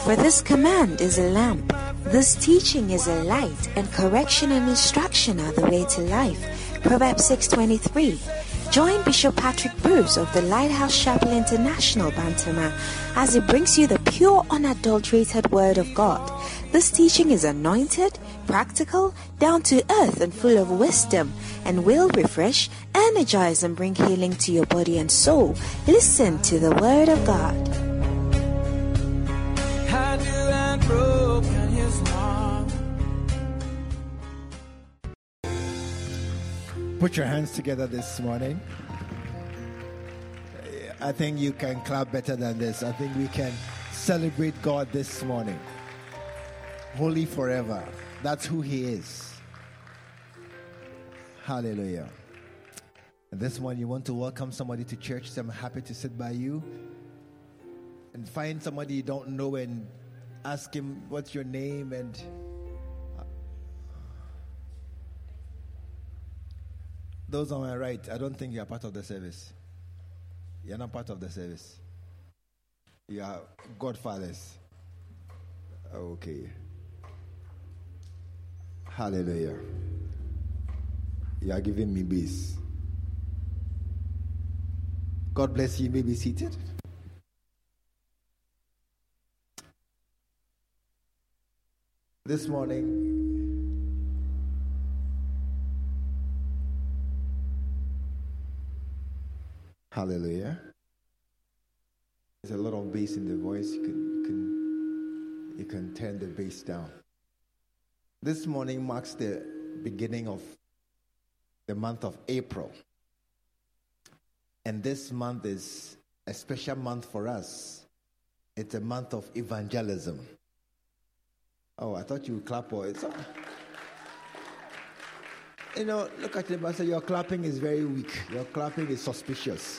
For this command is a lamp, this teaching is a light, and correction and instruction are the way to life. Proverbs 6:23. Join Bishop Patrick Bruce of the Lighthouse Chapel International, Bantama, as he brings you the pure, unadulterated Word of God. This teaching is anointed, practical, down to earth, and full of wisdom, and will refresh, energize, and bring healing to your body and soul. Listen to the Word of God. Put your hands together this morning. I think you can clap better than this. I think we can celebrate God this morning. Holy forever. That's who He is. Hallelujah. And this morning you want to welcome somebody to church, so I'm happy to sit by you. And find somebody you don't know and ask him, what's your name? And those on my right, I don't think you are part of the service. You're not part of the service. You are godfathers. Okay. Hallelujah. You are giving me peace. God bless you. You may be seated. This morning, hallelujah. There's a lot of bass in the voice. You can turn the bass down. This morning marks the beginning of the month of April. And this month is a special month for us. It's a month of evangelism. Oh, I thought you would clap for it. You know, look at him and say, your clapping is very weak. Your clapping is suspicious.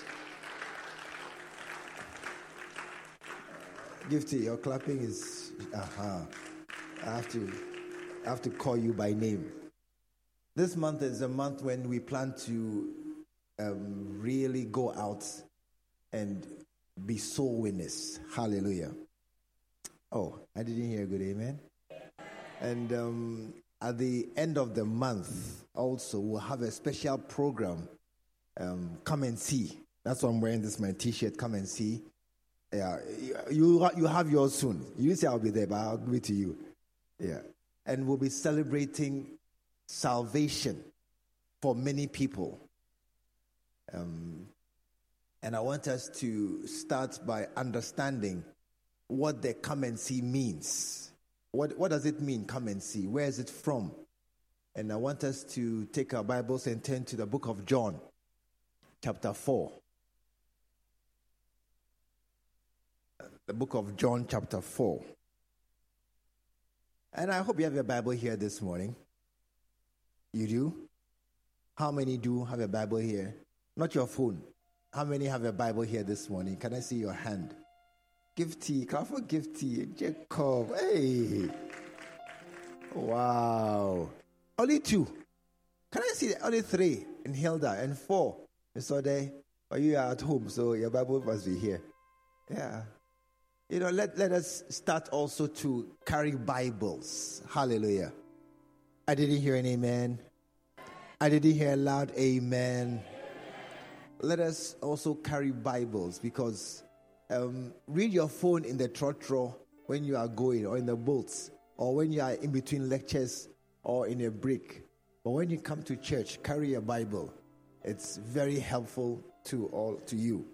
Gifty, your clapping is, I have to call you by name. This month is a month when we plan to really go out and be soul winners. Hallelujah. Oh, I didn't hear a good amen. And at the end of the month, also, we'll have a special program. Come and see. That's why I'm wearing this, my T-shirt. Come and see. Yeah, you have yours soon. You say I'll be there, but I'll give it to you. Yeah, and we'll be celebrating salvation for many people. And I want us to start by understanding what the come and see means. What does it mean, come and see? Where is it from? And I want us to take our Bibles and turn to the book of John, chapter 4. The book of John, chapter 4. And I hope you have your Bible here this morning. You do? How many do have a Bible here? Not your phone. How many have a Bible here this morning? Can I see your hand? Gifty, clap for Gifty, Jacob. Hey. Wow. Only 2. Can I see only 3 in Hilda and 4 in Sode? Or you are at home, so your Bible must be here. Yeah. You know, let us start also to carry Bibles. Hallelujah. I didn't hear an amen. I didn't hear a loud amen. Let us also carry Bibles, because read your phone in the trotro when you are going, or in the boats, or when you are in between lectures or in a break. But when you come to church, carry a Bible. It's very helpful to you.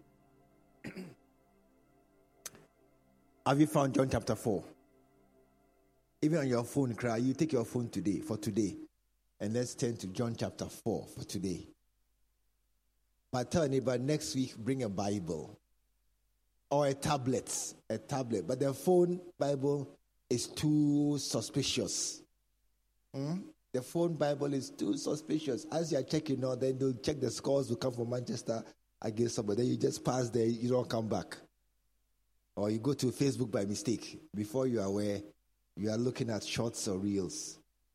Have you found John chapter 4? Even on your phone, you take your phone for today. And let's turn to John chapter 4 for today. But tell anybody, next week, bring a Bible. Or a tablet. But the phone Bible is too suspicious. The phone Bible is too suspicious. As you are checking out, then they'll check the scores will come from Manchester against somebody. Then you just pass there, you don't come back. Or you go to Facebook by mistake. Before you are aware, you are looking at shorts or reels.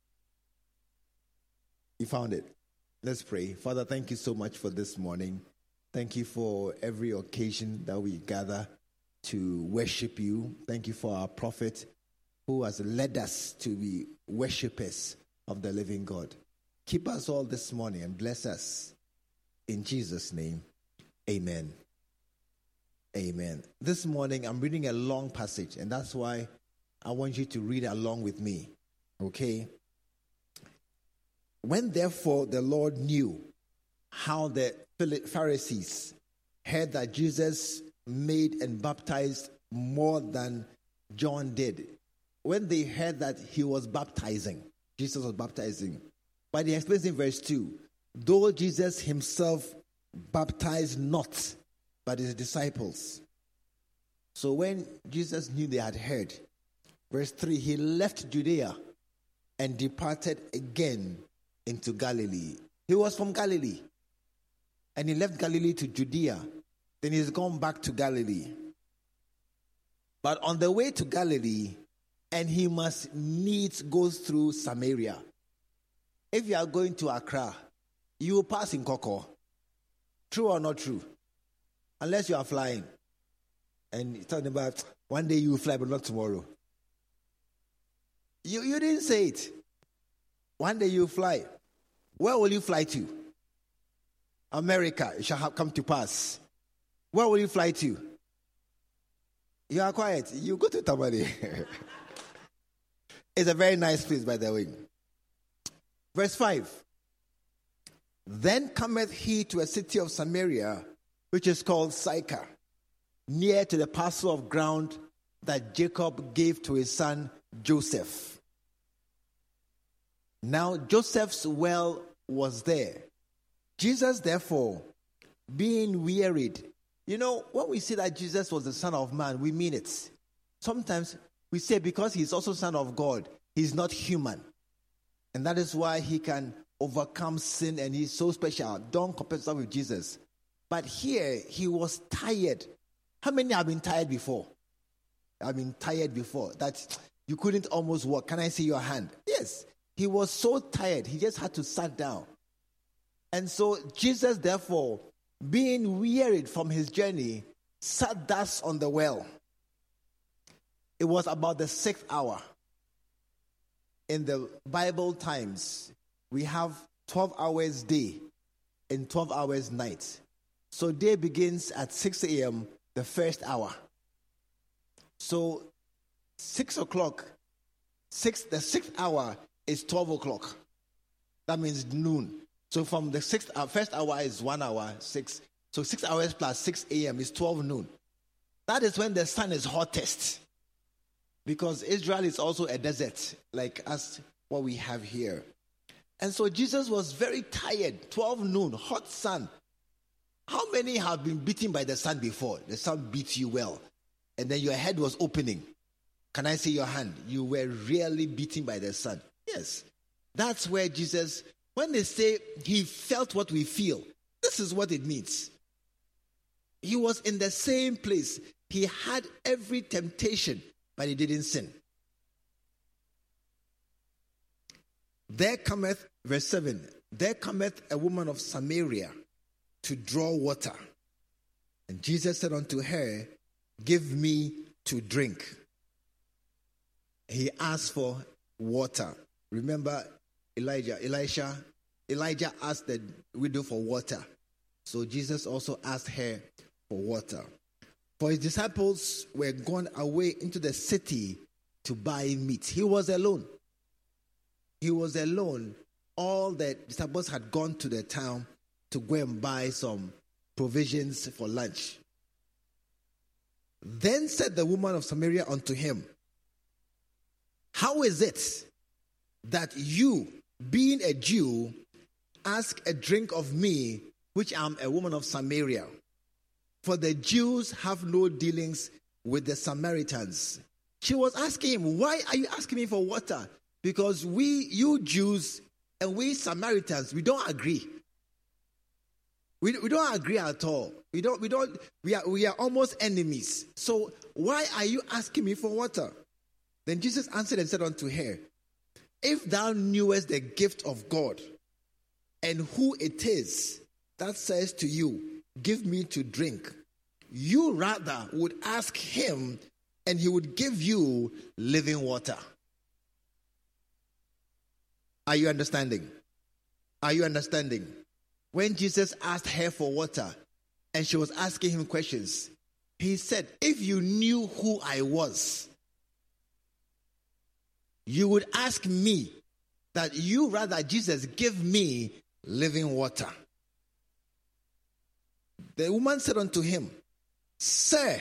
You found it. Let's pray. Father, thank you so much for this morning. Thank you for every occasion that we gather to worship you. Thank you for our prophet who has led us to be worshipers of the living God. Keep us all this morning and bless us. In Jesus' name, amen. Amen. This morning, I'm reading a long passage, and that's why I want you to read along with me. Okay? When therefore the Lord knew how the Pharisees heard that Jesus made and baptized more than John did, when they heard that he was baptizing, Jesus was baptizing. But he explains in verse 2, though Jesus himself baptized not, but his disciples. So when Jesus knew they had heard, verse 3, he left Judea and departed again into Galilee. He was from Galilee. And he left Galilee to Judea. Then he's gone back to Galilee. But on the way to Galilee, and he must needs go through Samaria. If you are going to Accra, you will pass in Koko. True or not true? Unless you are flying. And you're talking about one day you will fly, but not tomorrow. You didn't say it. One day you will fly. Where will you fly to? America. It shall have come to pass. Where will you fly to? You are quiet. You go to Tamale. It's a very nice place, by the way. Verse 5. Then cometh he to a city of Samaria, which is called Sychar, near to the parcel of ground that Jacob gave to his son Joseph. Now Joseph's well was there. Jesus, therefore, being wearied. You know, when we say that Jesus was the Son of Man, we mean it. Sometimes we say because he's also Son of God, he's not human. And that is why he can overcome sin and he's so special. Don't compare yourself with Jesus. But here, he was tired. How many have been tired before? I've been tired before. That you couldn't almost walk. Can I see your hand? Yes. He was so tired. He just had to sit down. And so Jesus, therefore, being wearied from his journey, sat thus on the well. It was about the 6th hour. In the Bible times, we have 12 hours day and 12 hours night. So day begins at 6 a.m., the first hour. So 6 o'clock, the 6th hour is 12 o'clock. That means noon. So from the first hour is 1 hour, 6. So 6 hours plus 6 a.m. is 12 noon. That is when the sun is hottest. Because Israel is also a desert, like us, what we have here. And so Jesus was very tired, 12 noon, hot sun. How many have been beaten by the sun before? The sun beat you well. And then your head was opening. Can I see your hand? You were really beaten by the sun. Yes. That's where Jesus, when they say he felt what we feel, this is what it means. He was in the same place. He had every temptation, but he didn't sin. There cometh, verse 7, there cometh a woman of Samaria to draw water. And Jesus said unto her, give me to drink. He asked for water. Remember Elijah asked the widow for water. So Jesus also asked her for water. For his disciples were gone away into the city to buy meat. He was alone. All the disciples had gone to the town to go and buy some provisions for lunch. Then said the woman of Samaria unto him, how is it that you, being a Jew, ask a drink of me, which am a woman of Samaria? For the Jews have no dealings with the Samaritans. She was asking him, why are you asking me for water? Because you Jews and we Samaritans, we don't agree. We don't agree at all. We are almost enemies. So why are you asking me for water? Then Jesus answered and said unto her, if thou knewest the gift of God, and who it is that says to you, give me to drink, you rather would ask him and he would give you living water. Are you understanding? Are you understanding? When Jesus asked her for water and she was asking him questions, he said, if you knew who I was, you would ask me that you rather, Jesus, give me living water. The woman said unto him, Sir,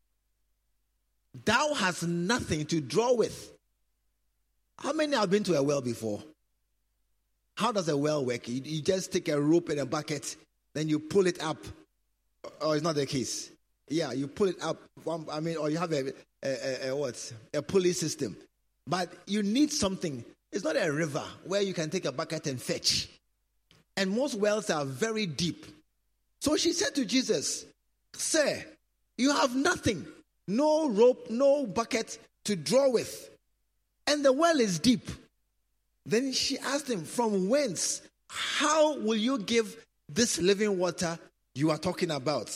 thou hast nothing to draw with. How many have been to a well before? How does a well work? You just take a rope and a bucket, then you pull it up. Or it's not the case. Yeah, you pull it up. Or you have a pulley system. But you need something. It's not a river where you can take a bucket and fetch. And most wells are very deep. So she said to Jesus, Sir, you have nothing. No rope, no bucket to draw with. And the well is deep. Then she asked him, from whence? How will you give this living water you are talking about?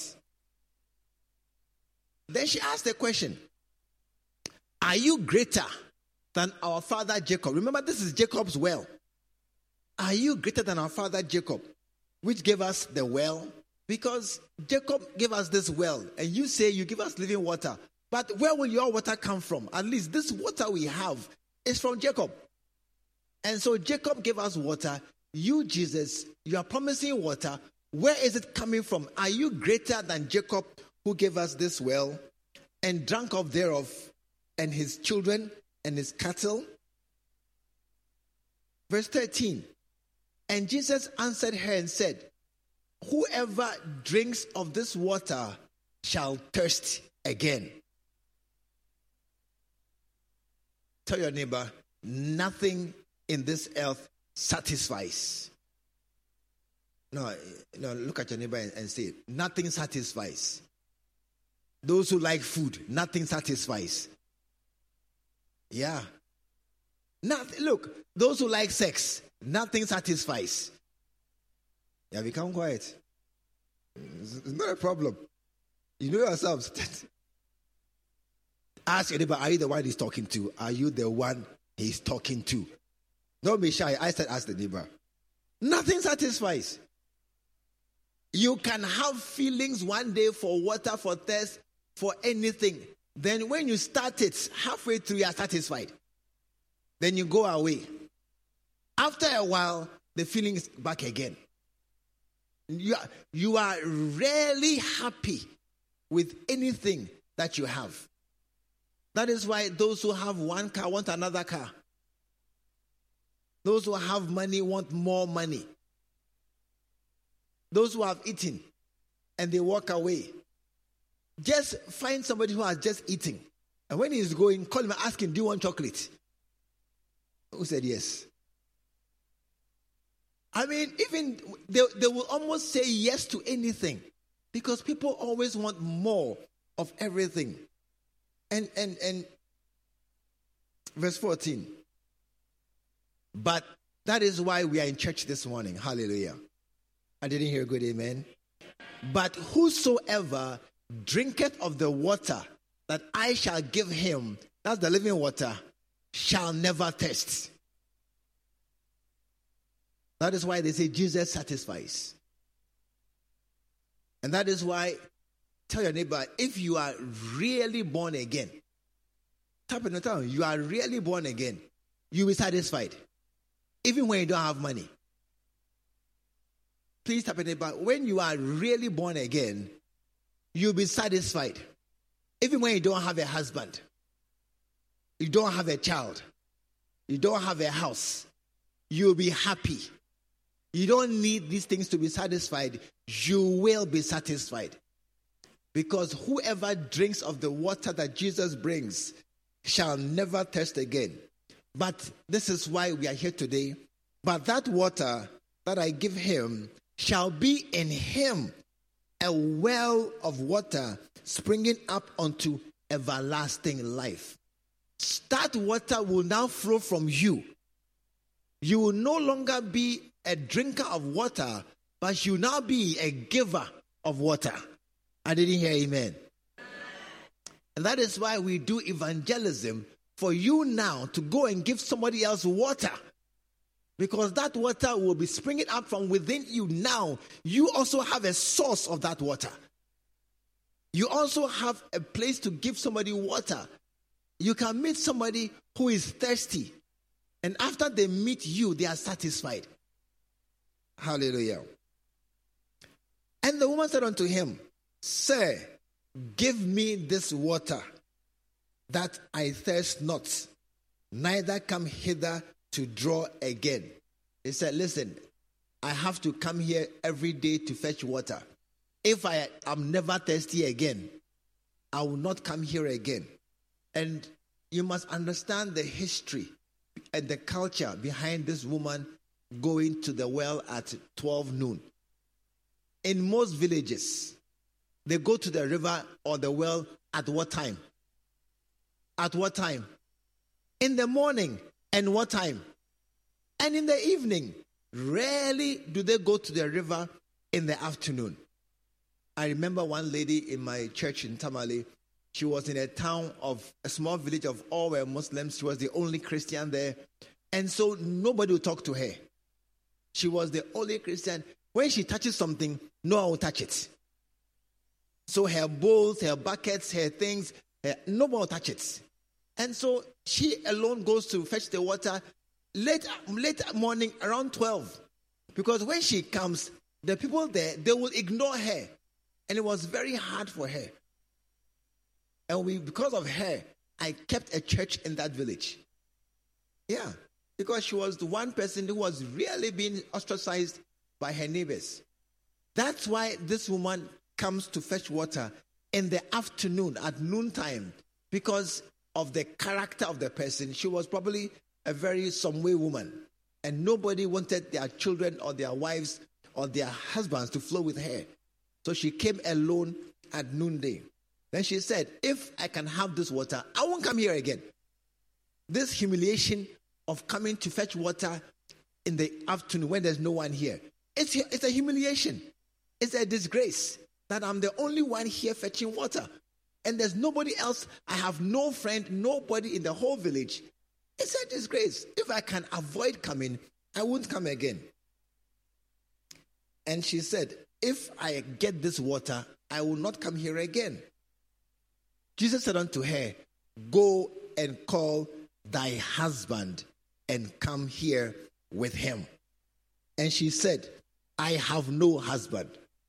Then she asked the question, are you greater than our father Jacob? Remember, this is Jacob's well. Are you greater than our father Jacob, which gave us the well? Because Jacob gave us this well, and you say you give us living water. But where will your water come from? At least this water we have is from Jacob. And so Jacob gave us water. You, Jesus, you are promising water. Where is it coming from? Are you greater than Jacob, who gave us this well and drank of thereof, and his children and his cattle? Verse 13. And Jesus answered her and said, whoever drinks of this water shall thirst again. Tell your neighbor, nothing in this earth satisfies. No, look at your neighbor and say, nothing satisfies. Those who like food, nothing satisfies. Yeah. Look, those who like sex, nothing satisfies. Yeah, become quiet. It's not a problem. You know yourselves. Ask your neighbor, are you the one he's talking to? Are you the one he's talking to? Don't be shy. I said, ask the neighbor. Nothing satisfies. You can have feelings one day for water, for thirst, for anything. Then when you start it, halfway through you are satisfied. Then you go away. After a while, the feeling is back again. You are rarely happy with anything that you have. That is why those who have one car want another car. Those who have money want more money. Those who have eaten and they walk away. Just find somebody who has just eaten. And when he's going, call him and ask him, do you want chocolate? Who said yes? I mean, even they will almost say yes to anything. Because people always want more of everything. And verse 14. But that is why we are in church this morning. Hallelujah. I didn't hear a good amen. But whosoever drinketh of the water that I shall give him, that's the living water, shall never thirst. That is why they say Jesus satisfies. And that is why, tell your neighbor, if you are really born again, tap in the town, you are really born again, you'll be satisfied. Even when you don't have money. Please tap in the neighbor, when you are really born again, you'll be satisfied. Even when you don't have a husband, you don't have a child, you don't have a house, you'll be happy. You don't need these things to be satisfied. You will be satisfied. Because whoever drinks of the water that Jesus brings shall never thirst again. But this is why we are here today. But that water that I give him shall be in him a well of water springing up unto everlasting life. That water will now flow from you. You will no longer be a drinker of water, but you will now be a giver of water. I didn't hear amen. And that is why we do evangelism, for you now to go and give somebody else water. Because that water will be springing up from within you now. You also have a source of that water. You also have a place to give somebody water. You can meet somebody who is thirsty, and after they meet you, they are satisfied. Hallelujah. And the woman said unto him, Sir, give me this water, that I thirst not, neither come hither to draw again. He said, listen, I have to come here every day to fetch water. If I am never thirsty again, I will not come here again. And you must understand the history and the culture behind this woman going to the well at 12 noon. In most villages, they go to the river or the well at what time? At what time? In the morning. And what time? And in the evening. Rarely do they go to the river in the afternoon. I remember one lady in my church in Tamale. She was in a small village of all were Muslims. She was the only Christian there. And so nobody would talk to her. She was the only Christian. When she touches something, no one will touch it. So her bowls, her buckets, her things, no one will touch it. And so she alone goes to fetch the water late morning around 12. Because when she comes, the people there, they will ignore her. And it was very hard for her. And because of her, I kept a church in that village. Yeah, because she was the one person who was really being ostracized by her neighbors. That's why this woman comes to fetch water in the afternoon at noontime, because of the character of the person. She was probably a very some way woman, and nobody wanted their children or their wives or their husbands to flow with her. So she came alone at noonday. Then she said, if I can have this water, I won't come here again. This humiliation of coming to fetch water in the afternoon when there's no one here, it's a humiliation. It's a disgrace that I'm the only one here fetching water. And there's nobody else. I have no friend, nobody in the whole village. It's a disgrace. If I can avoid coming, I won't come again. And she said, if I get this water, I will not come here again. Jesus said unto her, go and call thy husband and come here with him. And she said, I have no husband.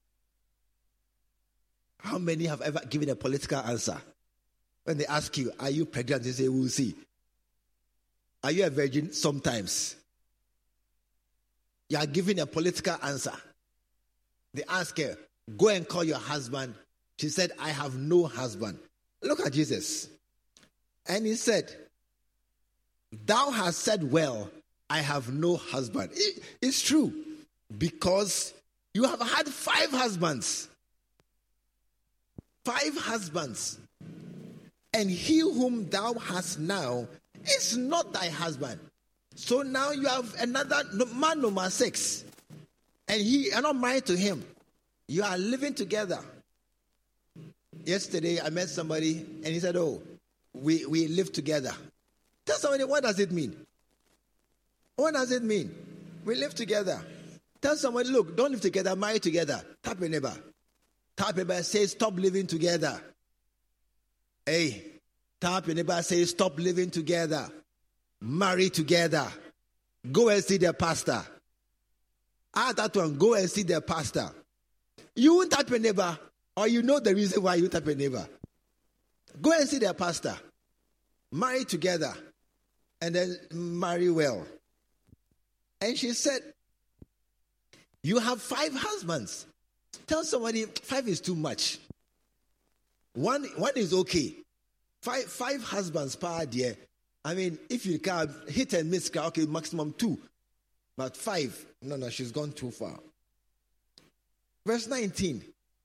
How many have ever given a political answer? When they ask you, are you pregnant? They say, we'll see. Are you a virgin? Sometimes. You are giving a political answer. They ask her, go and call your husband. She said, I have no husband. Look at Jesus. And he said, thou hast said well, I have no husband. It's true. Because you have had 5 husbands. 5 husbands. And he whom thou hast now is not thy husband. So now you have another man, number 6. And you're not married to him. You are living together. Yesterday, I met somebody and he said, oh, we live together. Tell somebody, what does it mean? What does it mean? We live together. Tell somebody, look, don't live together, marry together. Tap your neighbor. Tap your neighbor, say, stop living together. Hey, tap your neighbor, say, stop living together. Marry together. Go and see the pastor. Add that one, go and see the pastor. You won't tap your neighbor, or you know the reason why you tap your neighbor. Go and see the pastor. Marry together. And then marry well. And she said, you have 5 husbands. Tell somebody 5 is too much. One is okay. 5 husbands per year. I mean, if you can hit and miss, okay, maximum 2. But 5, no, she's gone too far. Verse 19.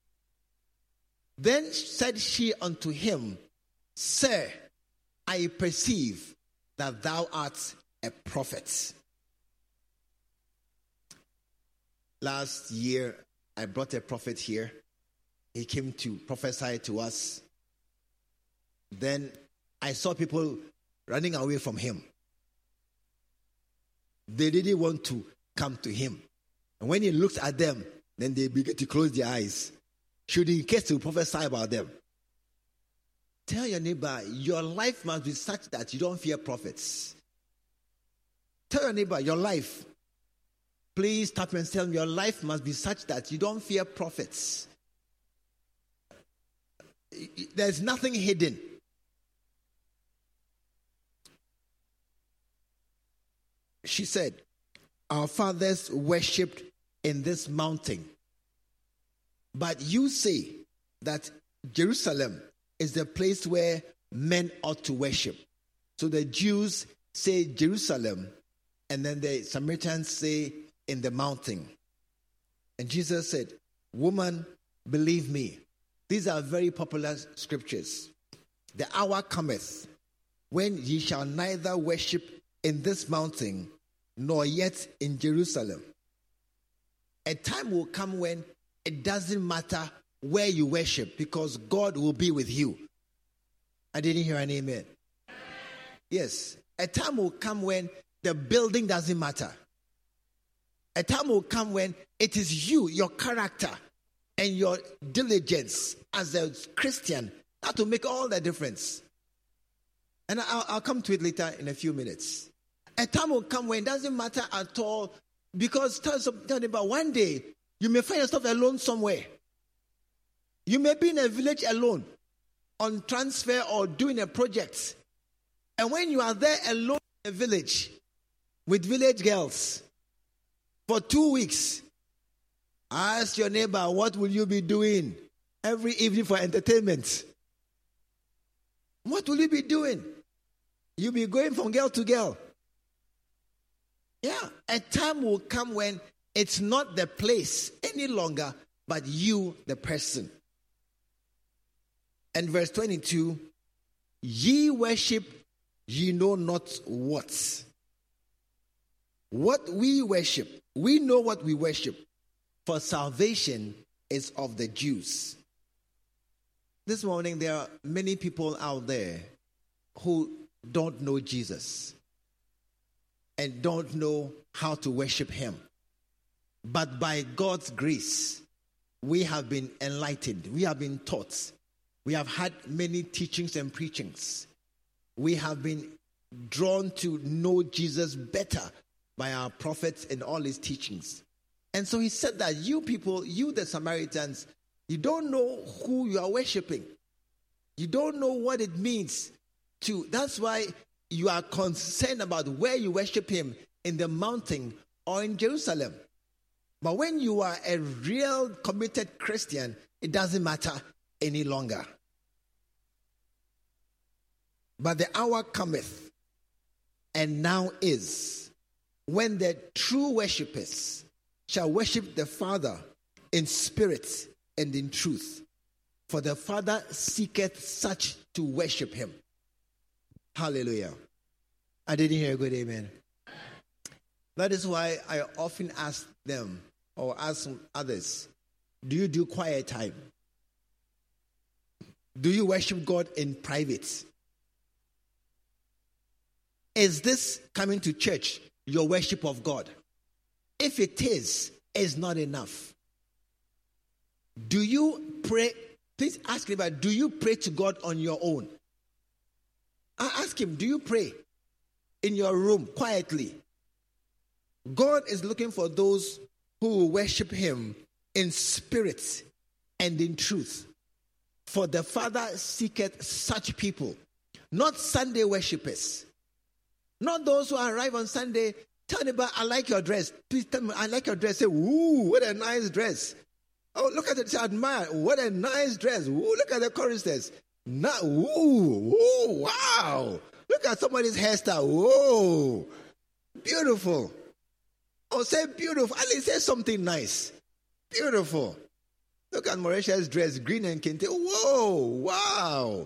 Then said she unto him, Sir, I perceive that thou art a prophet. Last year, I brought a prophet here. he came to prophesy to us. Then I saw people running away from him. They didn't want to come to him. And when he looked at them, then they began to close their eyes. Should he in case to prophesy about them? Tell your neighbor, your life must be such that you don't fear prophets. Tell your neighbor, your life. Please tap and tell him, your life must be such that you don't fear prophets. There's nothing hidden. She said, our fathers worshipped in this mountain. But you say that Jerusalem is the place where men ought to worship. So the Jews say Jerusalem, and then the Samaritans say in the mountain. And Jesus said, woman, believe me. These are very popular scriptures. The hour cometh when ye shall neither worship in this mountain nor yet in Jerusalem. A time will come when it doesn't matter where you worship because God will be with you. I didn't hear an amen. Yes. A time will come when the building doesn't matter. A time will come when it is you, your character, and your diligence as a Christian that will make all the difference. And I'll come to it later in a few minutes. A time will come when it doesn't matter at all because tell me about one day you may find yourself alone somewhere. You may be in a village alone on transfer or doing a project. And when you are there alone in a village with village girls for 2 weeks, ask your neighbor, what will you be doing every evening for entertainment? What will you be doing? You'll be going from girl to girl. Yeah, a time will come when it's not the place any longer, but you, the person. And verse 22, ye worship, ye know not what. What we worship, we know what we worship, for salvation is of the Jews. This morning, there are many people out there who don't know Jesus and don't know how to worship him. But by God's grace, we have been enlightened. We have been taught. We have had many teachings and preachings. We have been drawn to know Jesus better by our prophets and all his teachings. And so he said that you people, you the Samaritans, you don't know who you are worshiping. You don't know what it means to. That's why you are concerned about where you worship him, in the mountain or in Jerusalem. But when you are a real committed Christian, it doesn't matter any longer. But the hour cometh, and now is, when the true worshippers shall worship the Father in spirit and in truth. For the Father seeketh such to worship him. Hallelujah. I didn't hear a good amen. That is why I often ask them or ask others, do you do quiet time? Do you worship God in private? Is this coming to church your worship of God? If it is, it's not enough. Do you pray? Please ask him, do you pray to God on your own? I ask him, do you pray in your room quietly? God is looking for those who will worship him in spirit and in truth. For the Father seeketh such people, not Sunday worshippers, not those who arrive on Sunday. Tell me about, I like your dress. Please tell me, I like your dress. Say, ooh, what a nice dress. Oh, look at it. Say, admire. What a nice dress. Ooh, look at the choristers. Ooh, wow. Look at somebody's hairstyle. Whoa, beautiful. Oh, say beautiful. At least say something nice. Beautiful. Look at Mauritia's dress, green and kente. Whoa, wow.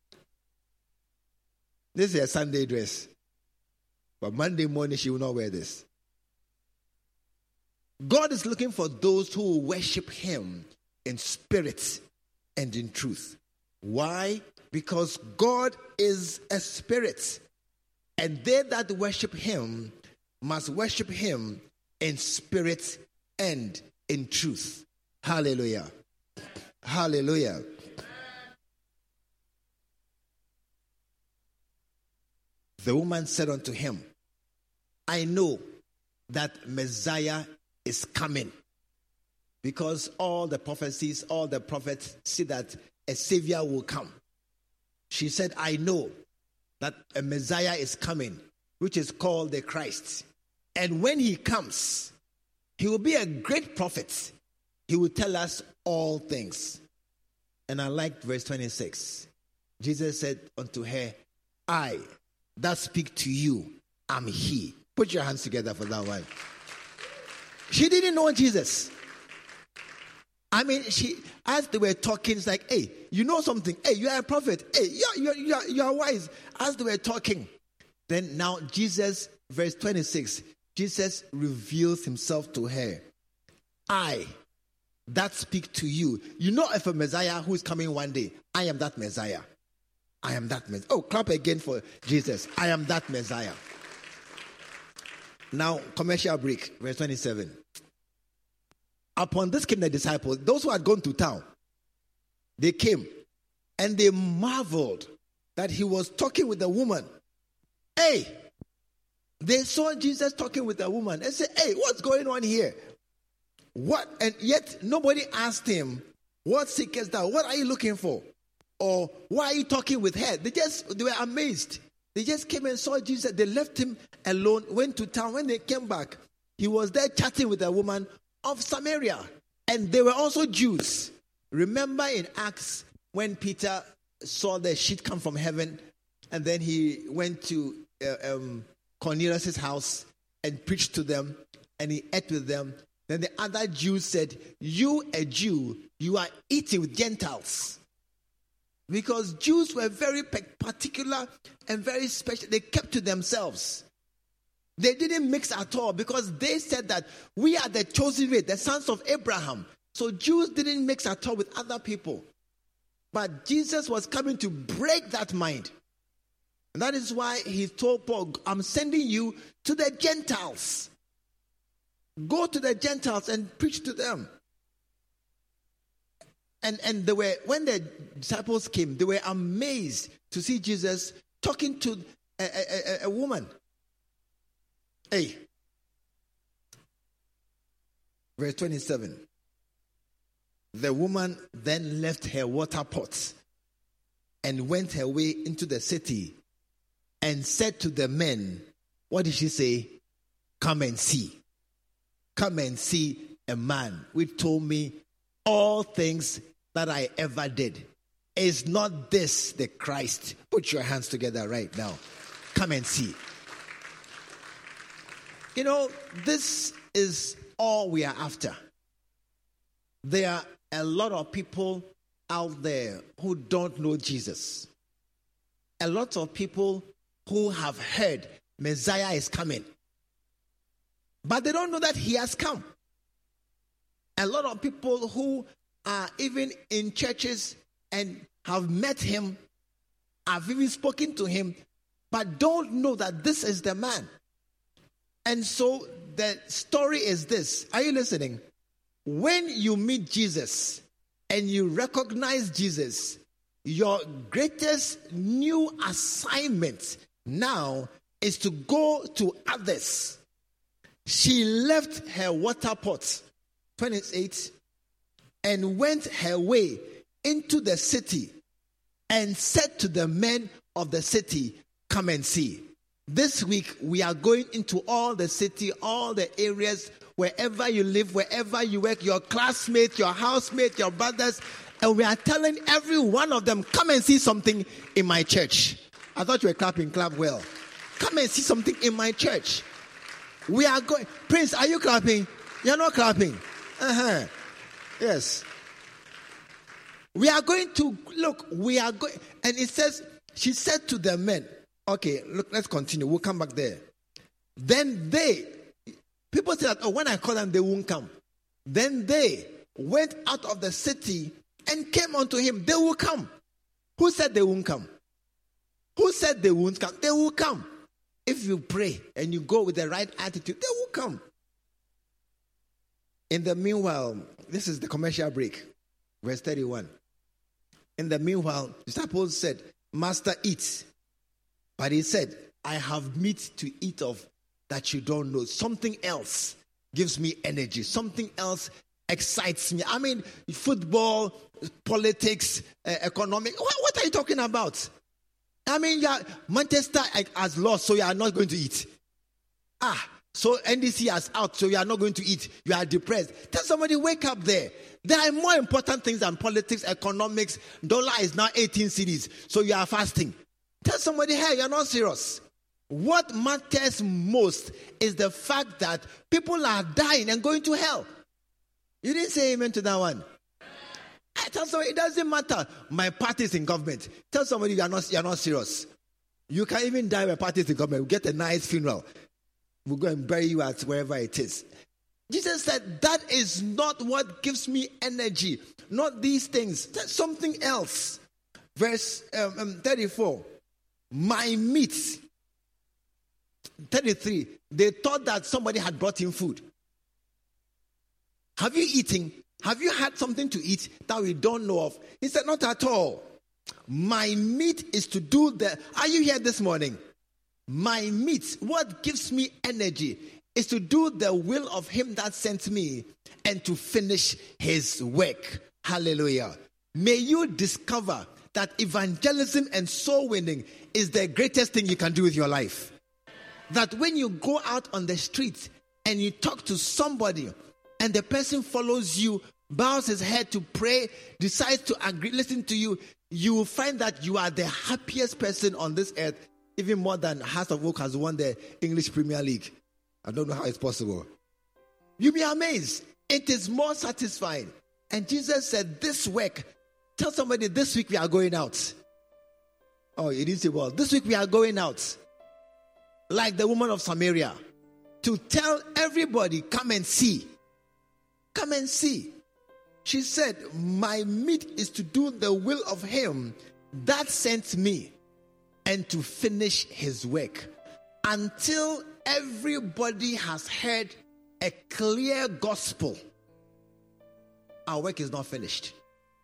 This is a Sunday dress. But Monday morning, she will not wear this. God is looking for those who will worship him in spirit and in truth. Why? Because God is a spirit, and they that worship him must worship him in spirit and in truth. Hallelujah. Hallelujah. The woman said unto him, I know that Messiah is coming, because all the prophecies, all the prophets see that a Savior will come. She said, I know that a Messiah is coming, which is called the Christ. And when he comes, he will be a great prophet. He will tell us all things. And I liked verse 26. Jesus said unto her, I that speak to you am he. Put your hands together for that one. She didn't know Jesus. I mean, as they were talking, it's like, hey, you know something. Hey, you are a prophet. Hey, you are wise. As they were talking. Then now Jesus, verse 26, Jesus reveals himself to her. I that speak to you. You know of a Messiah who is coming one day. I am that Messiah. I am that Messiah. Oh, clap again for Jesus. I am that Messiah. Now, commercial break, verse 27. Upon this came the disciples, those who had gone to town. They came and they marveled that he was talking with a woman. Hey, they saw Jesus talking with a woman and said, hey, what's going on here? What? And yet nobody asked him, what seekest thou? What are you looking for? Or why are you talking with her? They were amazed. They just came and saw Jesus. They left him alone, went to town. When they came back, he was there chatting with a woman of Samaria. And they were also Jews. Remember in Acts when Peter saw the sheet come from heaven, and then he went to Cornelius' house and preached to them, and he ate with them. Then the other Jews said, you, a Jew, you are eating with Gentiles. Because Jews were very particular and very special. They kept to themselves. They didn't mix at all, because they said that we are the chosen race, the sons of Abraham. So Jews didn't mix at all with other people. But Jesus was coming to break that mind. And that is why he told Paul, I'm sending you to the Gentiles. Go to the Gentiles and preach to them. And they were, when the disciples came, they were amazed to see Jesus talking to a woman. Hey, verse 27. The woman then left her water pots and went her way into the city and said to the men, what did she say? Come and see. Come and see a man which told me all things that I ever did. Is not this the Christ? Put your hands together right now. Come and see. You know, this is all we are after. There are a lot of people out there who don't know Jesus. A lot of people who have heard Messiah is coming, but they don't know that he has come. A lot of people who are even in churches and have met him, have even spoken to him, but don't know that this is the man. And so the story is this. Are you listening? When you meet Jesus and you recognize Jesus, your greatest new assignment now is to go to others. She left her water pot, 28, and went her way into the city and said to the men of the city, come and see. This week, we are going into all the city, all the areas, wherever you live, wherever you work, your classmates, your housemates, your brothers, and we are telling every one of them, come and see something in my church. I thought you were clapping, clap well. Come and see something in my church. We are going. Prince, are you clapping? You're not clapping. Yes. We are going to, look, we are going, and it says, she said to the men, okay, look, let's continue. We'll come back there. Then people say that, oh, when I call them, they won't come. Then they went out of the city and came unto him. They will come. Who said they won't come? Who said they won't come? They will come. If you pray and you go with the right attitude, they will come. In the meanwhile, this is the commercial break. Verse 31. In the meanwhile, the disciples said, Master, eat. But he said, I have meat to eat of that you don't know. Something else gives me energy. Something else excites me. I mean, football, politics, economic. What are you talking about? I mean, Manchester has lost, so you are not going to eat. So NDC has out, so you are not going to eat. You are depressed. Tell somebody, wake up there. There are more important things than politics, economics. Dollar is now 18 cedis, so you are fasting. Tell somebody, hey, you're not serious. What matters most is the fact that people are dying and going to hell. You didn't say amen to that one. I tell somebody, it doesn't matter. My party is in government. Tell somebody you're not serious. You can even die when party is in government. We'll get a nice funeral. We'll go and bury you at wherever it is. Jesus said, that is not what gives me energy. Not these things. That's something else. Verse 34. My meat. 33. They thought that somebody had brought him food. Have you eaten? Have you had something to eat that we don't know of? He said, not at all. My meat is to do the... Are you here this morning? My meat, what gives me energy, is to do the will of him that sent me and to finish his work. Hallelujah. May you discover that evangelism and soul winning is the greatest thing you can do with your life. That when you go out on the street and you talk to somebody and the person follows you, bows his head to pray, decides to agree, listen to you, you will find that you are the happiest person on this earth, even more than Hearts of Oak has won the English Premier League. I don't know how it's possible. You'll be amazed. It is more satisfying. And Jesus said, this work, tell somebody this week we are going out. Oh, you didn't say, well, this week we are going out. Like the woman of Samaria. To tell everybody, come and see. Come and see. She said, my meat is to do the will of him that sent me and to finish his work. Until everybody has heard a clear gospel, our work is not finished.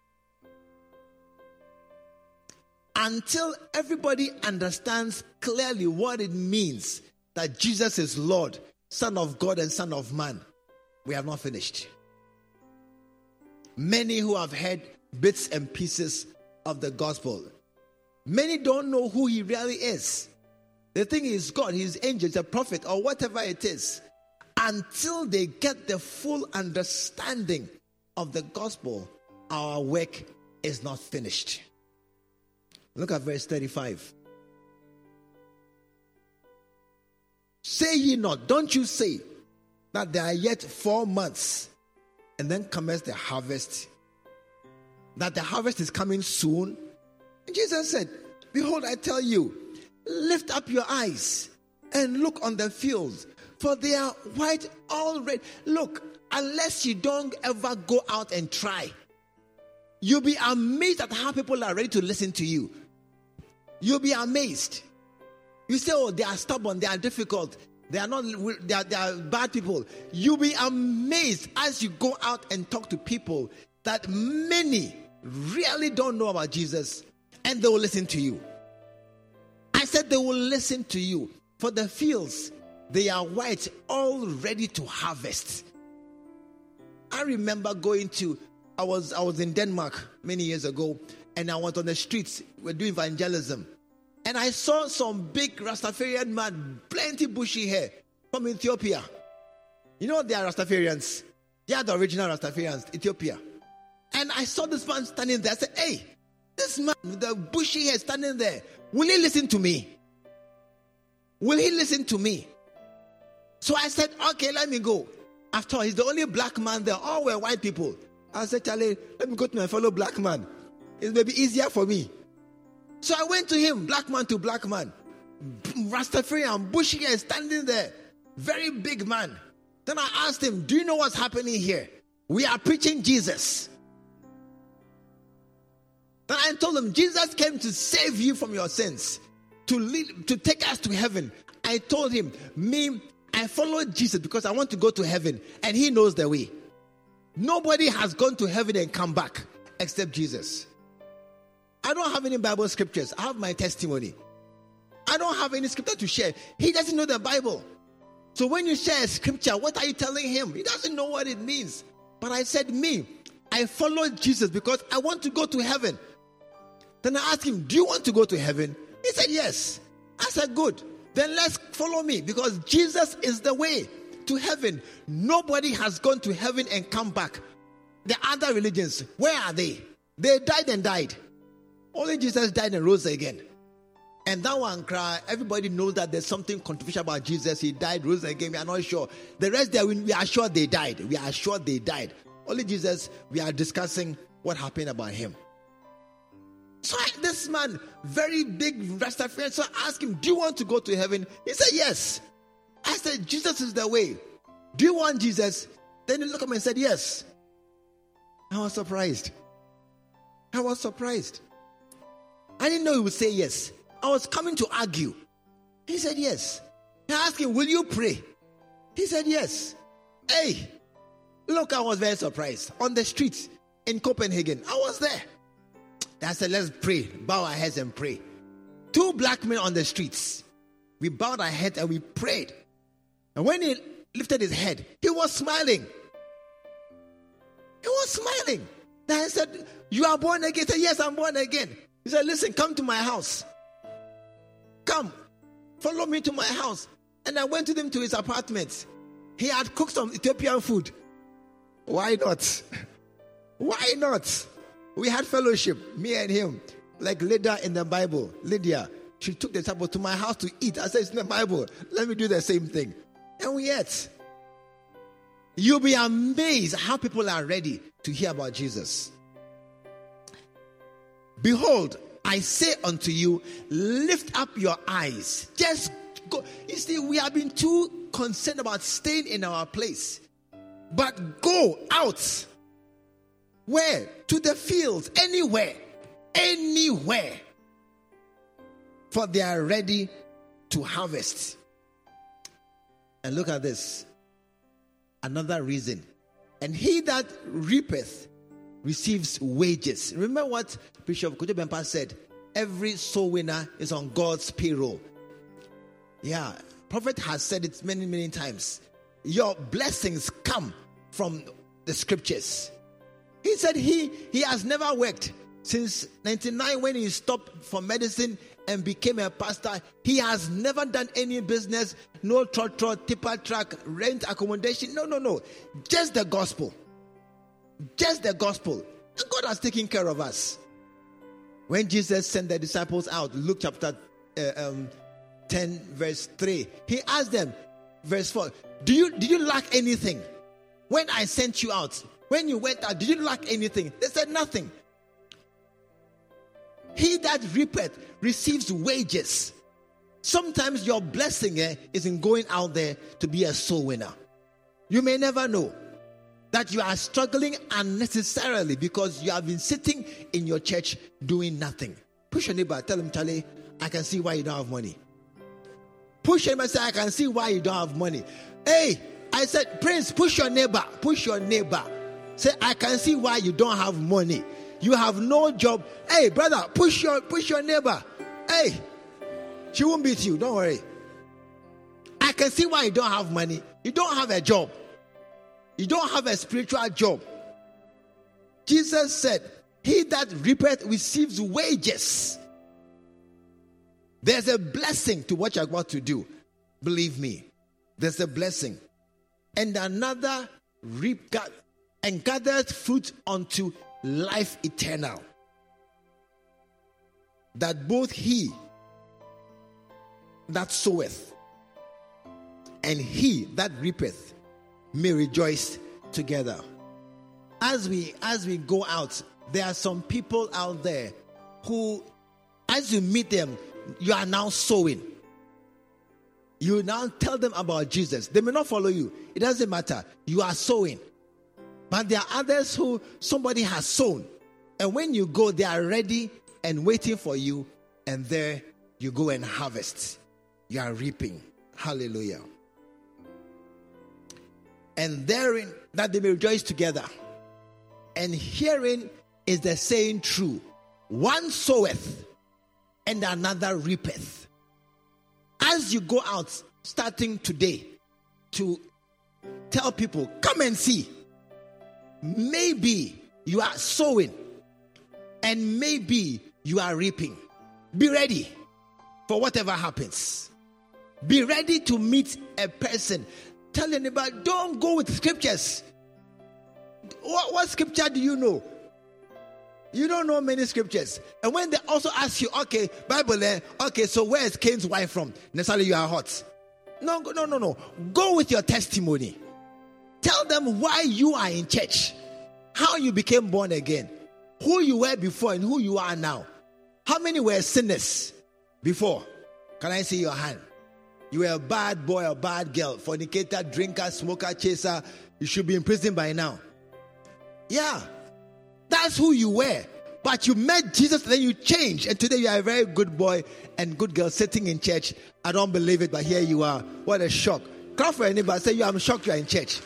Until everybody understands clearly what it means that Jesus is Lord, Son of God and Son of Man, we have not finished. Many who have heard bits and pieces of the gospel, many don't know who he really is. They think he's God, he's angel, he's a prophet, or whatever it is. Until they get the full understanding of the gospel, our work is not finished. Look at verse 35. Say ye not, don't you say that there are yet 4 months, and then commence the harvest, that the harvest is coming soon? And Jesus said, behold, I tell you, lift up your eyes and look on the fields, for they are white already. Look, unless you don't ever go out and try, you'll be amazed at how people are ready to listen to you. You'll be amazed. You say, oh, they are stubborn, they are difficult, they are not, they are bad people. You'll be amazed as you go out and talk to people that many really don't know about Jesus, and they will listen to you. I said they will listen to you. For the fields, they are white, all ready to harvest. I remember I was in Denmark many years ago, and I was on the streets, we were doing evangelism. And I saw some big Rastafarian man, plenty bushy hair, from Ethiopia. You know they are Rastafarians. They are the original Rastafarians, Ethiopia. And I saw this man standing there. I said, hey, this man with the bushy hair standing there, will he listen to me? Will he listen to me? So I said, okay, let me go. After all, he's the only black man there. All were white people. I said, Charlie, let me go to my fellow black man. It may be easier for me. So I went to him, black man to black man. Rastafarian, bushy hair, standing there. Very big man. Then I asked him, do you know what's happening here? We are preaching Jesus. Then I told him, Jesus came to save you from your sins, to take us to heaven. I told him, I followed Jesus because I want to go to heaven, and he knows the way. Nobody has gone to heaven and come back except Jesus. I don't have any Bible scriptures. I have my testimony. I don't have any scripture to share. He doesn't know the Bible. So when you share a scripture, what are you telling him? He doesn't know what it means. But I said, I followed Jesus because I want to go to heaven. Then I asked him, do you want to go to heaven? He said, yes. I said, good. Then let's follow me, because Jesus is the way to heaven. Nobody has gone to heaven and come back. The other religions, where are they? They died and died. Only Jesus died and rose again. And that one cry, everybody knows that there's something controversial about Jesus. He died, rose again. We are not sure. The rest there, we are sure they died. We are sure they died. Only Jesus, we are discussing what happened about him. So this man, very big Rastafarian, so I asked him, do you want to go to heaven? He said, yes. I said, Jesus is the way. Do you want Jesus? Then he looked at me and said, yes. I was surprised. I didn't know he would say yes. I was coming to argue. He said yes. I asked him, will you pray? He said yes. Hey, look, I was very surprised. On the street in Copenhagen, I was there. I said, let's pray. Bow our heads and pray. 2 black men on the streets. We bowed our heads and we prayed. And when he lifted his head, he was smiling. Then I said, you are born again? He said, yes, I'm born again. He said, listen, come to my house. Come, follow me to my house. And I went to him to his apartment. He had cooked some Ethiopian food. Why not? We had fellowship, me and him, like Lydia in the Bible. Lydia, she took the disciples to my house to eat. I said, it's in the Bible. Let me do the same thing. And we ate. You'll be amazed how people are ready to hear about Jesus. Behold, I say unto you, lift up your eyes. Just go. You see, we have been too concerned about staying in our place. But go out. Where? To the fields. Anywhere. For they are ready to harvest. And look at this. Another reason. And he that reapeth receives wages. Remember what Bishop Kojo Bempa said? Every soul winner is on God's payroll. Yeah. Prophet has said it many, many times. Your blessings come from the scriptures. He said he has never worked since 1999 when he stopped for medicine and became a pastor. He has never done any business, no trot, tipper truck, rent, accommodation. No. Just the gospel. And God has taken care of us. When Jesus sent the disciples out, Luke chapter 10 verse 3, he asked them, verse 4, did you lack anything? When I sent you out, when you went out, did you lack anything? They said nothing. He that reapeth receives wages. Sometimes your blessing is in going out there to be a soul winner. You may never know that you are struggling unnecessarily because you have been sitting in your church doing nothing. Push your neighbor, tell him, Charlie, I can see why you don't have money. Push your neighbor, say, I can see why you don't have money. Hey, I said, Prince, push your neighbor. Say, I can see why you don't have money. You have no job. Hey, brother, push your neighbor. Hey, she won't beat you. Don't worry. I can see why you don't have money. You don't have a job. You don't have a spiritual job. Jesus said, he that reapeth receives wages. There's a blessing to what you're about to do. Believe me, there's a blessing. And another reap and gathered fruit unto life eternal, that both he that soweth and he that reapeth may rejoice together. As we go out, there are some people out there who, as you meet them, you are now sowing. You now tell them about Jesus. They may not follow you. It doesn't matter. You are sowing. But there are others who somebody has sown And when you go, they are ready and waiting for you. And there you go and harvest. You are reaping. Hallelujah. And therein that they may rejoice together. And herein is the saying true. One soweth and another reapeth. As you go out starting today to tell people, come and see. Maybe you are sowing and maybe you are reaping. Be ready for whatever happens. Be ready to meet a person. Tell anybody, don't go with scriptures. What scripture do you know? You don't know many scriptures. And when they also ask you, okay, Bible, okay, so where is Cain's wife from? Necessarily you are hot. No. Go with your testimony. Tell them why you are in church. How you became born again. Who you were before and who you are now. How many were sinners before? Can I see your hand? You were a bad boy or bad girl, fornicator, drinker, smoker, chaser. You should be in prison by now. Yeah, that's who you were. But you met Jesus and then you changed. And today you are a very good boy and good girl sitting in church. I don't believe it, but here you are. What a shock. Clap for anybody. Say, I'm shocked you are in church.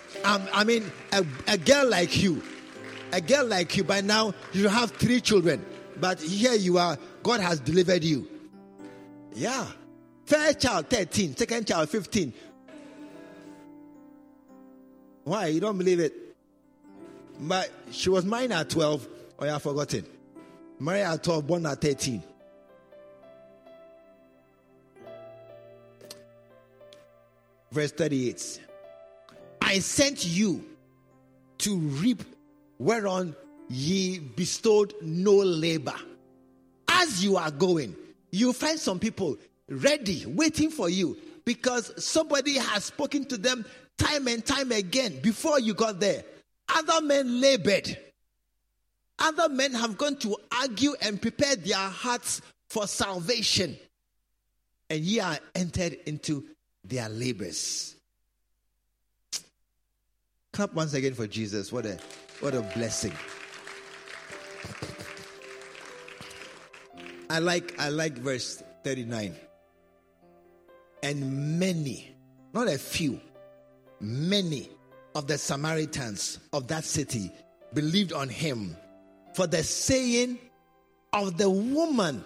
A girl like you. A girl like you. By now, you have 3 children. But here you are. God has delivered you. Yeah. First child, 13. Second child, 15. Why? You don't believe it? But she was married at 12. Oh, you have forgotten. Married at 12, born at 13. Verse 38. I sent you to reap whereon ye bestowed no labor. As you are going, you find some people ready, waiting for you, because somebody has spoken to them time and time again before you got there. Other men labored. Other men have gone to argue and prepare their hearts for salvation. And ye are entered into their labors. Clap once again for Jesus. What a blessing. I like verse 39. And many, not a few, many of the Samaritans of that city believed on him for the saying of the woman.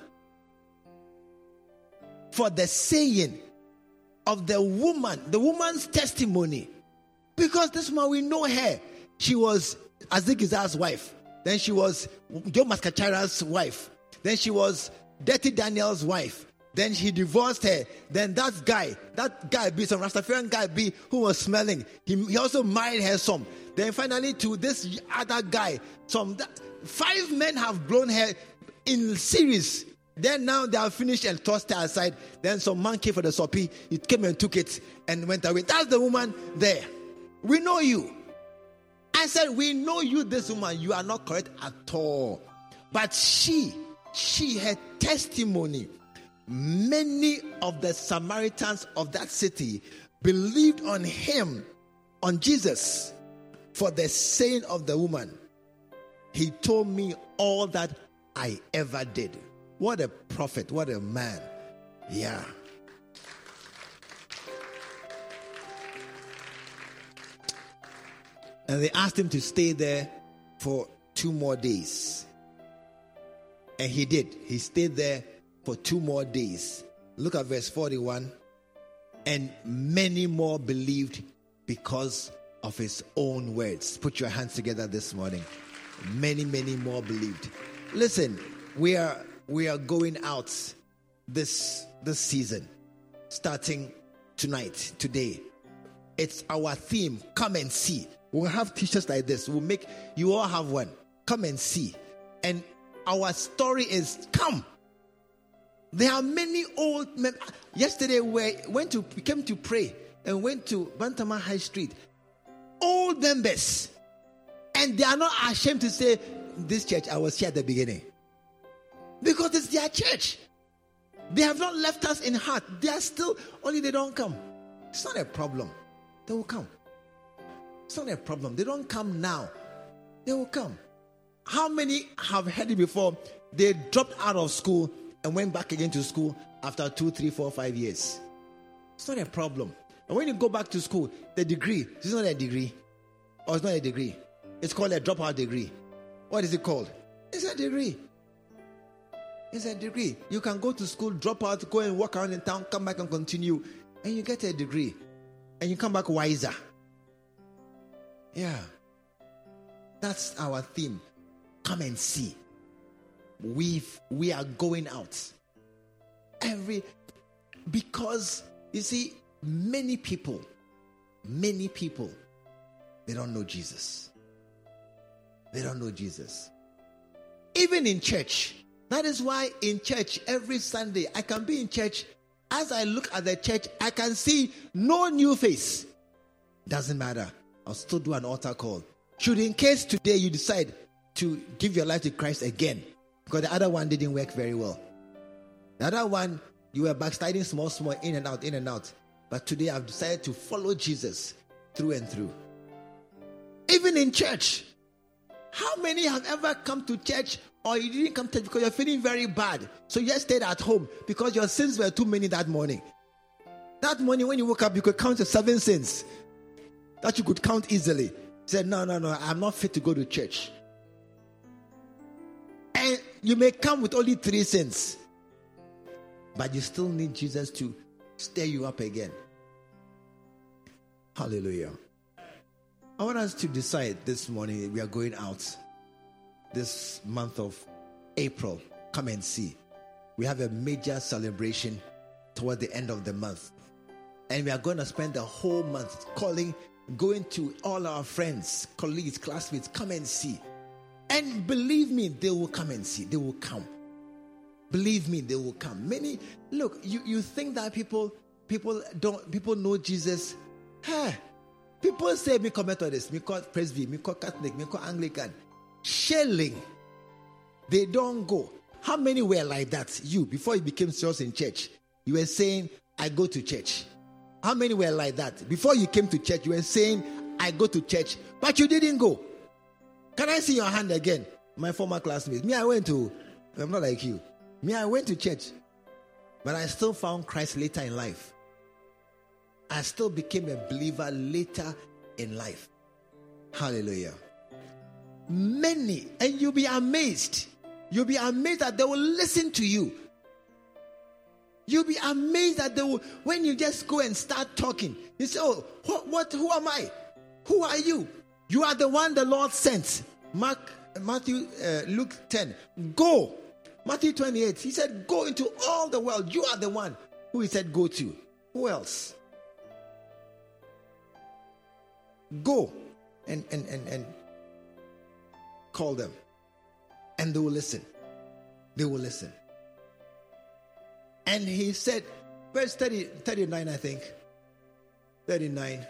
For the saying of the woman's testimony. Because this woman, we know her. She was Azigizar's wife. Then she was Joe Maskachara's wife. Then she was Dirty Daniel's wife. Then he divorced her. Then that guy, some Rastafarian guy, who was smelling, he also married her some. Then finally to this other guy, 5 men have blown her in series. Then now they have finished and tossed her aside. Then some man came for the soppy. He came and took it and went away. That's the woman there. We know you. I said, we know you, this woman. You are not correct at all. But she, her testimony, many of the Samaritans of that city believed on him, on Jesus, for the saying of the woman. He told me all that I ever did. What a prophet, what a man. Yeah. And they asked him to stay there for 2 more days. And he did. He stayed there for 2 more days. Look at verse 41. And many more believed because of his own words. Put your hands together this morning. Many, many more believed. Listen, we are going out this season, starting tonight, today. It's our theme. Come and see. We'll have t-shirts like this. You all have one. Come and see. And our story is come. There are many old men. Yesterday we came to pray and went to Bantama High Street. Old members. And they are not ashamed to say, this church, I was here at the beginning. Because it's their church. They have not left us in heart. They are still, only they don't come. It's not a problem. They will come. It's not a problem. They don't come now. They will come. How many have heard it before? They dropped out of school and went back again to school after 2, 3, 4, 5 years. It's not a problem. And when you go back to school, the degree, it's not a degree. Or it's not a degree. It's called a dropout degree. What is it called? It's a degree. It's a degree. You can go to school, drop out, go and walk around in town, come back and continue. And you get a degree. And you come back wiser. Yeah. That's our theme. Come and see. We are going out. Because, you see, many people, they don't know Jesus. They don't know Jesus. Even in church. That is why in church, every Sunday, I can be in church. As I look at the church, I can see no new face. Doesn't matter. I'll still do an altar call. Should in case today you decide to give your life to Christ again, because the other one didn't work very well. The other one, you were backsliding small, in and out. But today I've decided to follow Jesus through and through. Even in church. How many have ever come to church or you didn't come to church because you're feeling very bad? So you just stayed at home because your sins were too many that morning. That morning when you woke up, you could count your 7 sins that you could count easily. You said, no, I'm not fit to go to church. And you may come with only 3 sins. But you still need Jesus to stir you up again. Hallelujah. I want us to decide this morning, we are going out this month of April. Come and see. We have a major celebration toward the end of the month. And we are going to spend the whole month going to all our friends, colleagues, classmates, come and see. And believe me, they will come and see. They will come. Believe me, they will come. Many, look, you think that people know Jesus. Hey, people say, me call Methodist, me call Presby, me call Catholic, me call Anglican. Shelling. They don't go. How many were like that? You, before you became serious in church, you were saying, I go to church. How many were like that? Before you came to church, you were saying, I go to church, but you didn't go. Can I see your hand again? My former classmates. I'm not like you. I went to church, but I still found Christ later in life. I still became a believer later in life. Hallelujah. Many, and you'll be amazed. You'll be amazed that they will listen to you. You'll be amazed that they will, when you just go and start talking, you say, oh, who am I? Who are you? You are the one the Lord sent. Luke 10. Go. Matthew 28. He said, go into all the world. You are the one who he said go to. Who else? Go and call them. And they will listen. They will listen. And he said, verse 39, I think. 39.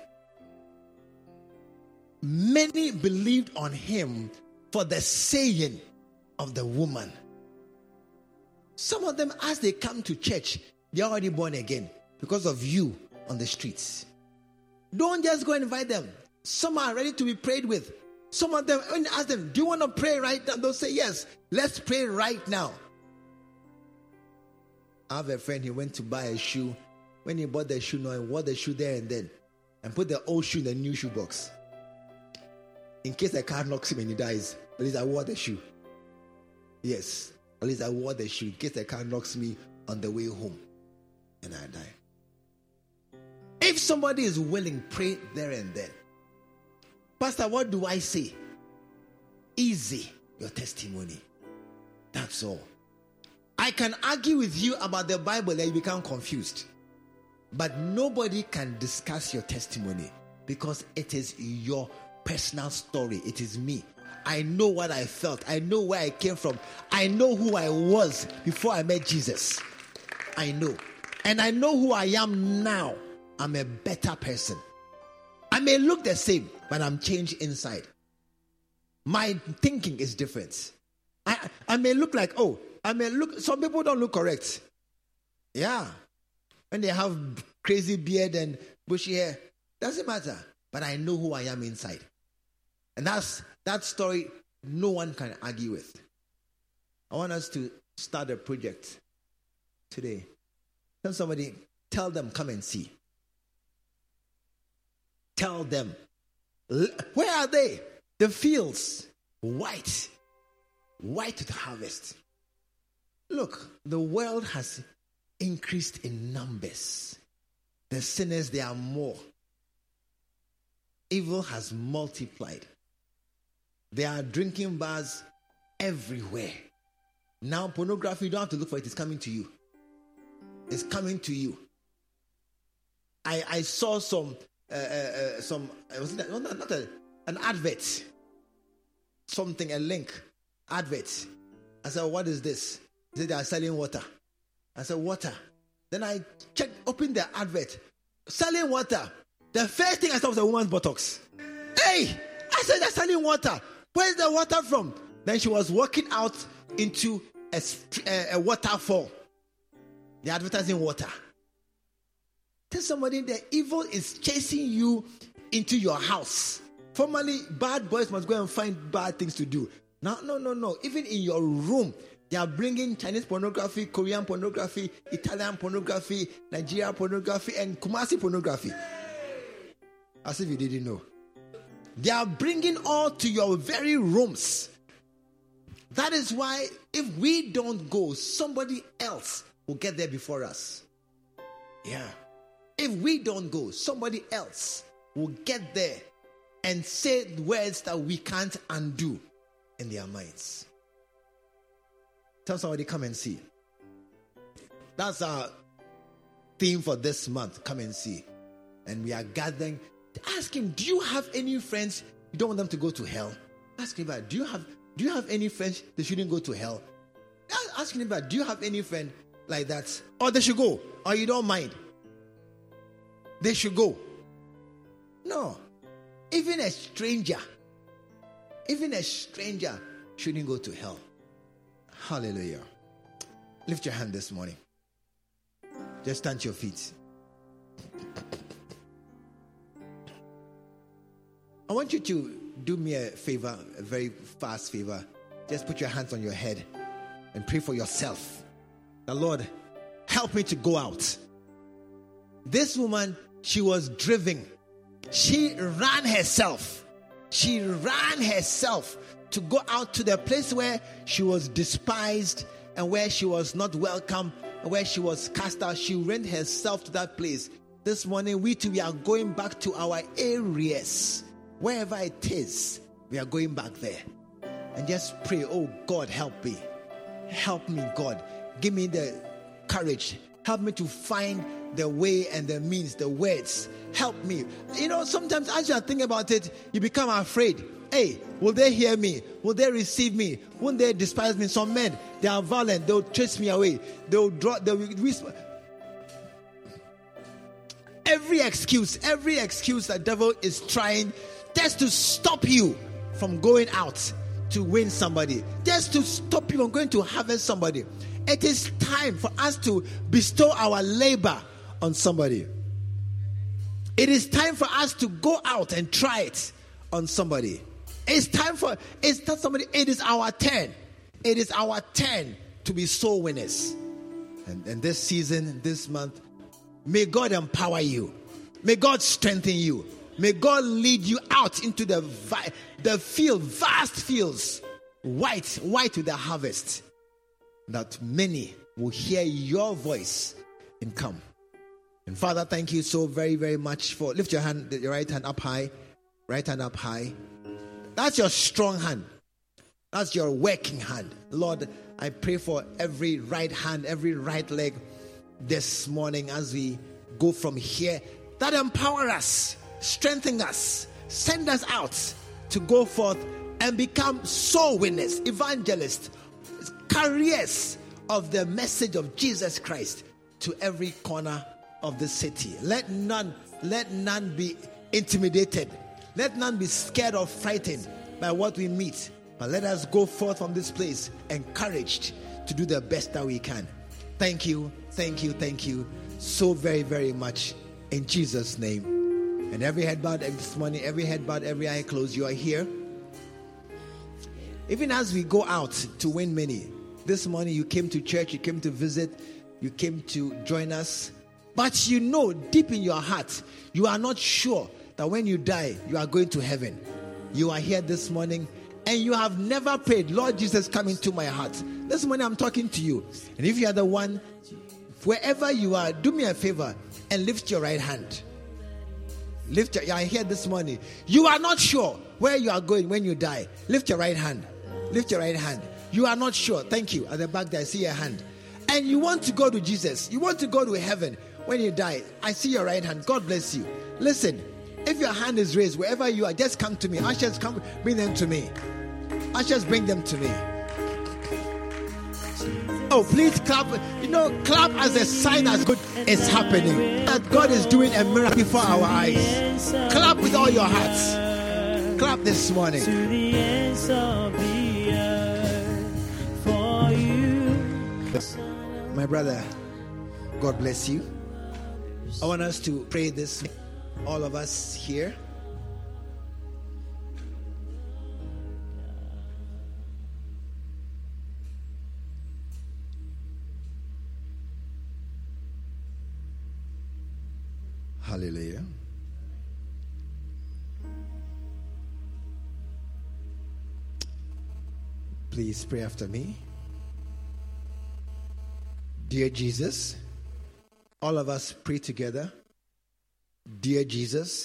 Many believed on him for the saying of the woman. Some of them, as they come to church, they're already born again because of you on the streets. Don't just go and invite them. Some are ready to be prayed with. Some of them, when you ask them, do you want to pray right now? They'll say, yes, let's pray right now. I have a friend, he went to buy a shoe. When he bought the shoe, he wore the shoe there and then, and put the old shoe in the new shoe box. In case the car knocks him and he dies, at least I wore the shoe. Yes, at least I wore the shoe in case the car knocks me on the way home and I die. If somebody is willing, pray there and then. Pastor, what do I say? Easy, your testimony. That's all. I can argue with you about the Bible and you become confused. But nobody can discuss your testimony because it is your personal story. It is me. I know what I felt. I know where I came from. I know who I was before I met Jesus. I know. And I know who I am now. I'm a better person. I may look the same, but I'm changed inside. My thinking is different. I may look like, some people don't look correct. Yeah. When they have crazy beard and bushy hair, doesn't matter. But I know who I am inside. And that story no one can argue with. I want us to start a project today. Tell somebody, tell them, come and see. Tell them. Where are they? The fields, white to the harvest. Look, the world has increased in numbers. The sinners, they are more. Evil has multiplied. There are drinking bars everywhere. Now pornography, you don't have to look for it. It's coming to you. It's coming to you. I saw some was it not an advert, a link advert. I said, what is this? They said they are selling water. I said, water. Then I opened the advert, selling water. The first thing I saw was a woman's buttocks. Hey, I said they're selling water. Where's the water from? Then she was walking out into a waterfall. They're advertising water. Tell somebody the evil is chasing you into your house. Formerly, bad boys must go and find bad things to do. Now, no. Even in your room, they are bringing Chinese pornography, Korean pornography, Italian pornography, Nigerian pornography, and Kumasi pornography. As if you didn't know. They are bringing all to your very rooms. That is why if we don't go, somebody else will get there before us. Yeah. If we don't go, somebody else will get there and say words that we can't undo in their minds. Tell somebody, come and see. That's our theme for this month. Come and see. And we are gathering. Ask him, do you have any friends you don't want them to go to hell? Ask him about, do you have any friends that shouldn't go to hell? Ask him about, do you have any friend like that? Or they should go. Or you don't mind. They should go. No. Even a stranger shouldn't go to hell. Hallelujah. Lift your hand this morning. Just stand to your feet. I want you to do me a favor, a very fast favor. Just put your hands on your head and pray for yourself. The Lord, help me to go out. This woman, she was driven. She ran herself. She ran herself to go out to the place where she was despised and where she was not welcome and where she was cast out. She ran herself to that place. This morning, we are going back to our areas. Wherever it is, we are going back there. And just pray, oh God, help me. Help me, God. Give me the courage. Help me to find the way and the means, the words. Help me. You know, sometimes as you are thinking about it, you become afraid. Hey, will they hear me? Will they receive me? Won't they despise me? Some men, they are violent. They'll chase me away. They'll whisper. Every excuse the devil is trying just to stop you from going out to win somebody. Just to stop you from going to harvest somebody. It is time for us to bestow our labor on somebody. It is time for us to go out and try it on somebody. It's not somebody. It is our turn. It is our turn to be soul winners. And this season, this month, may God empower you. May God strengthen you. May God lead you out into the field, vast fields, white with the harvest, that many will hear your voice and come. And Father, thank you so very, very much for, lift your hand, your right hand up high. Right hand up high. That's your strong hand. That's your working hand. Lord, I pray for every right hand, every right leg this morning as we go from here. That empower us, strengthen us, send us out to go forth and become soul winners, evangelists, carriers of the message of Jesus Christ to every corner of the city. Let none be intimidated. Let none be scared or frightened by what we meet. But let us go forth from this place encouraged to do the best that we can. Thank you so very, very much in Jesus' name. And every head bowed this morning, every head bowed, every eye closed. You are here. Even as we go out to win many, this morning you came to church, you came to visit, you came to join us. But you know, deep in your heart, you are not sure that when you die, you are going to heaven. You are here this morning and you have never prayed, Lord Jesus, come into my heart. This morning I'm talking to you. And if you are the one, wherever you are, do me a favor and lift your right hand. You are here this morning. You are not sure where you are going when you die. Lift your right hand. Lift your right hand. You are not sure. Thank you. At the back there, I see your hand. And you want to go to Jesus. You want to go to heaven when you die. I see your right hand. God bless you. Listen, if your hand is raised, wherever you are, just come to me. Ushers, come, bring them to me. Ushers, bring them to me. Oh, please clap. Clap as a sign that good is happening. That God is doing a miracle before our eyes. Clap with all your hearts. Clap this morning. To the ends of the earth for you. My brother, God bless you. I want us to pray this, all of us here. Hallelujah. Please pray after me. Dear Jesus, all of us pray together. Dear Jesus,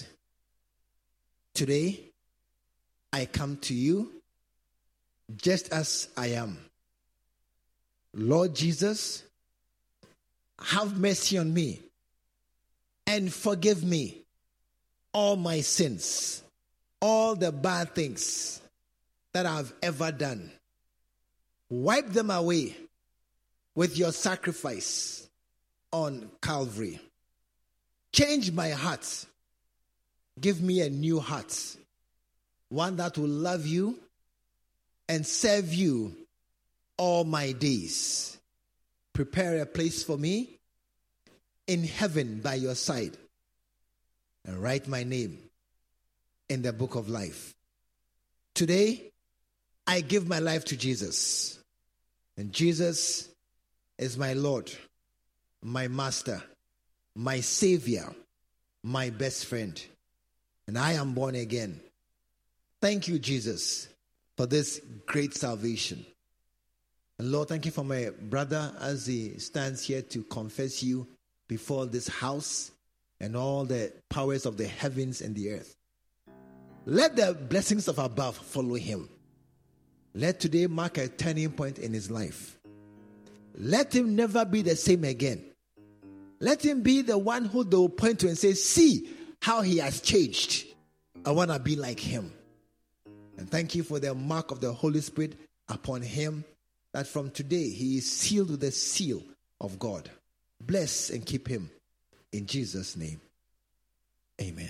today I come to you just as I am. Lord Jesus, have mercy on me and forgive me all my sins, all the bad things that I've ever done. Wipe them away with your sacrifice on Calvary. Change my heart. Give me a new heart, one that will love you and serve you all my days. Prepare a place for me in heaven by your side, and write my name in the book of life. Today, I give my life to Jesus, and Jesus is my Lord, my Master, my Savior, my best friend, and I am born again. Thank you, Jesus, for this great salvation. And Lord, thank you for my brother as he stands here to confess you before this house and all the powers of the heavens and the earth. Let the blessings of above follow him. Let today mark a turning point in his life. Let him never be the same again. Let him be the one who they will point to and say, see how he has changed. I want to be like him. And thank you for the mark of the Holy Spirit upon him, that from today he is sealed with the seal of God. Bless and keep him. In Jesus' name. Amen.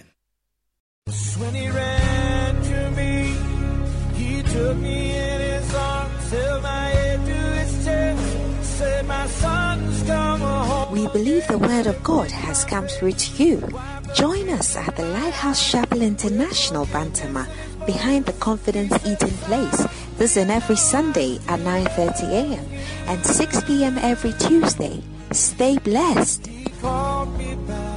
When he ran to me, he took me in his arms, held my head to his chest, said, my son's come home. We believe the word of God has come through to you. Join us at the Lighthouse Chapel International, Bantama, behind the Confidence Eating Place. This is every Sunday at 9:30 a.m. and 6 p.m. every Tuesday. Stay blessed. He called me back.